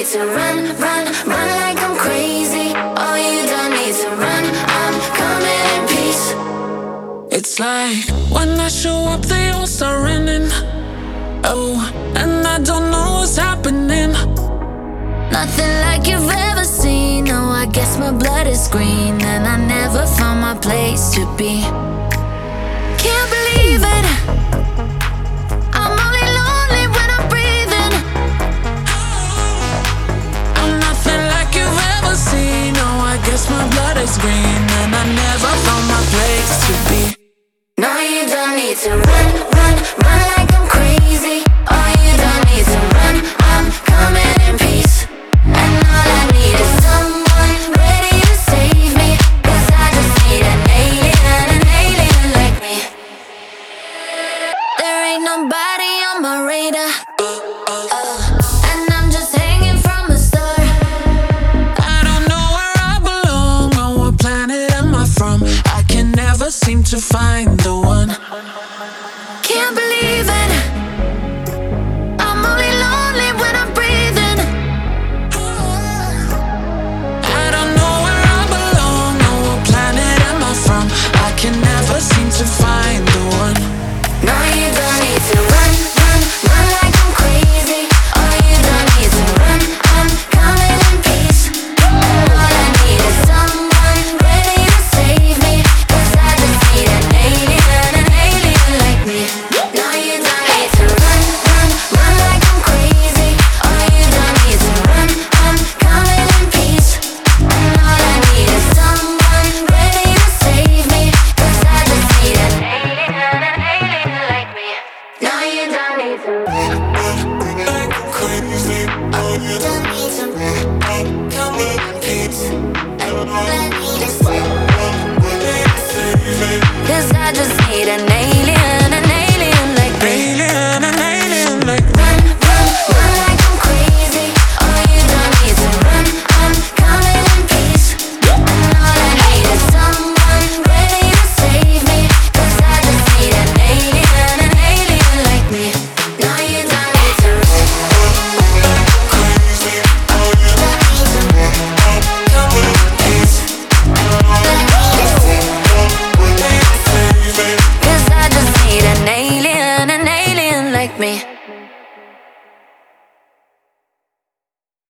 need to run, run, run like I'm crazy. Oh, you don't need to run, I'm coming in peace. It's like when I show up, they all start running. Oh, and I don't know what's happening. Nothing like you've ever seen. Oh, I guess my blood is green, and I never found my place to be. Can't believe it, I'm only lonely when I'm breathing. I'm nothing like you've ever seen. Oh, I guess my blood is green, and I never found my place to be. No, you don't need to run, run, run like I'm crazy. Oh, you don't need to run, I'm coming in peace. And all I need is someone ready to save me, 'cause I just need an alien like me. There ain't nobody on my radar, and I'm just hanging from a star. I don't know where I belong or what planet am I from. I can never seem to find the one. Can't believe it, I'm only lonely when I'm breathing. I don't know where I belong or what planet am I from. I can never seem to find the one. No, you don't need to run, run, run like I'm crazy. Oh, you don't need to run, I'm coming in peace. All I need is someone ready to save me, 'cause I just need an alien like me. No, you don't need to run, run, run like I'm crazy. Oh, you don't need to run, I'm coming in peace. All I need is someone ready to save me, 'cause I just need an alien like me. No, you don't need to run, Like I'm crazy. Oh, you don't need to run, coming in peace. All I need is someone ready to save me, 'cause I just need an alien.